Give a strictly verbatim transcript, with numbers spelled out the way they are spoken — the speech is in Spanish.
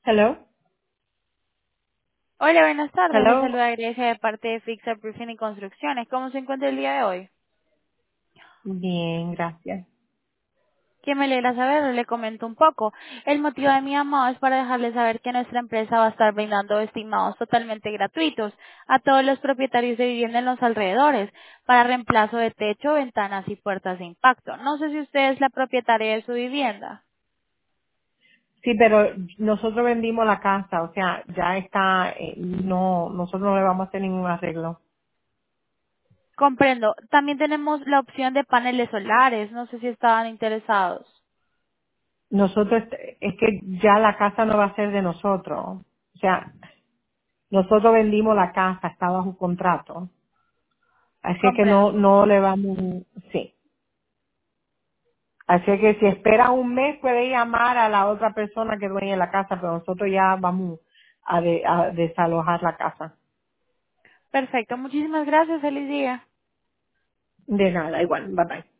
Hello, Hola, buenas tardes. Les hello. saluda Grecia de parte de Fixa Roofing y Construcciones. ¿Cómo se encuentra el día de hoy? Bien, gracias. Que me alegra saberlo, le comento un poco. El motivo de mi llamado es para dejarles saber que nuestra empresa va a estar brindando estimados totalmente gratuitos a todos los propietarios de vivienda en los alrededores para reemplazo de techo, ventanas y puertas de impacto. No sé si usted es la propietaria de su vivienda. Sí, pero nosotros vendimos la casa, o sea, ya está, eh, no, nosotros no le vamos a hacer ningún arreglo. Comprendo. También tenemos la opción de paneles solares. No sé si estaban interesados. Nosotros, es que ya la casa no va a ser de nosotros. O sea, nosotros vendimos la casa, está bajo contrato. Así que no, Comprendo. no le vamos, sí. Así que si espera un mes puede llamar a la otra persona que dueña la casa, pero nosotros ya vamos a, de- a desalojar la casa. Perfecto. Muchísimas gracias. Feliz día. De nada, igual, bye bye.